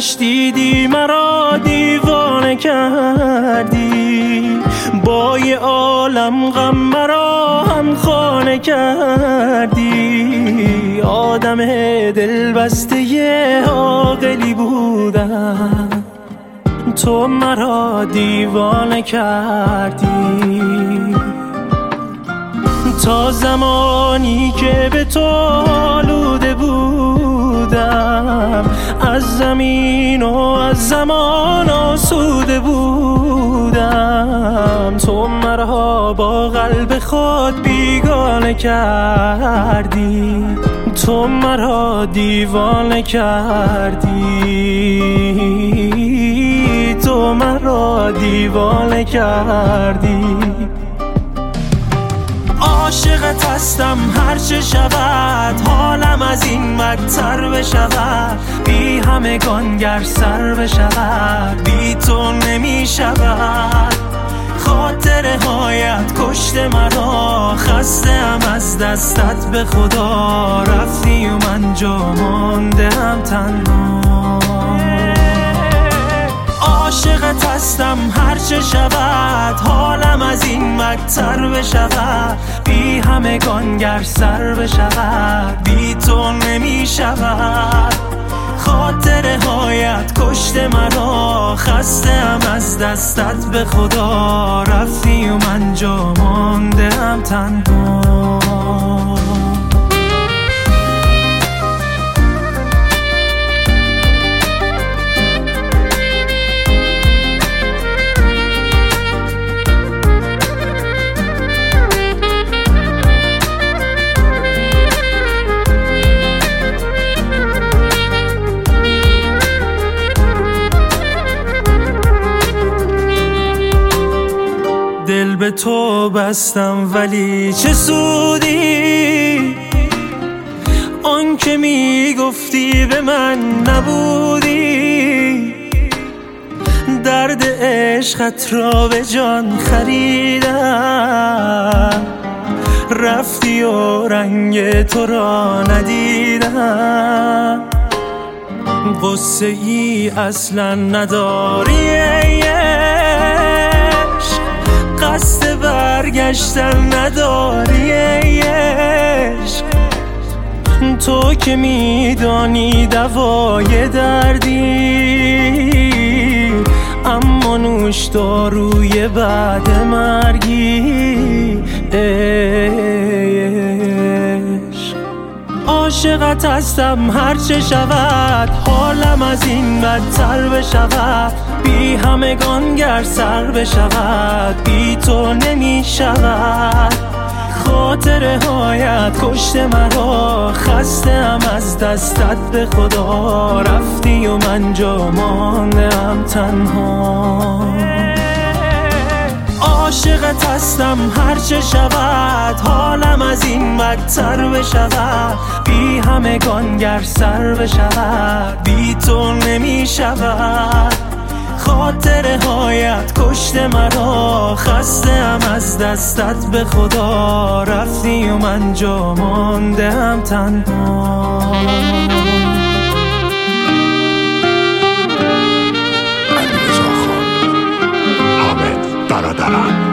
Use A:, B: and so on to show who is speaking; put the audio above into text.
A: چشمش دیدی مرا دیوانه کردی، با یه عالم غم مرا هم خانه کردی. آدم دل بسته یه عاقلی بودم، تو مرا دیوانه کردی. تا زمانی که به تو آلوده بودم، از زمین و از زمان آسوده بودم. تو مرا با قلب خود بیگانه کردی، تو مرا دیوانه کردی، تو مرا دیوانه کردی. عاشقت هستم هرچه شود، حالم از این بدتر بشود. بی همگان گر سر بشود، بی تو نمی شود. خاطره هایت کشت مرا، خسته‌ام از دستت به خدا. رفتی و من جا مانده‌ام تنها. عاشقت هستم هرچه شود، حالم از این بدتر بشود. بی همگان گر سر بشود، بی تو نمی شود. خاطره هایت کشت مرا، خسته‌ام از دستت به خدا. رفتی و من جا مانده‌ام تنها. دل به تو بستم ولی چه سودی، آن که میگفتی به من نبودی. درد عشقت را به جان خریدم، رفتی و رنگ تو را ندیدم. قصه ای اصلا نداری قصد برگشتن نداری عشق. تو که میدانی دوای دردی، اما نوش داروی بعد مرگی عشق. عاشقت هستم هرچه شود، حالم از این بدتر بشود. بی همگان گر سر بشود، بی تو نمی شود. خاطره هایت کشت مرا، خسته‌ام از دستت به خدا. رفتی و من جا مانده‌ام تنها. عاشقت هستم هرچه شود، حالم از این بدتر بشود. بی همگان گر سر بشود، بی تو نمی شود. خاطره هایت کشت مرا، خسته‌ام از دستت به خدا. رفتی و من جا مانده‌ام تنها.
B: علیرضا خان، حامد برادرم.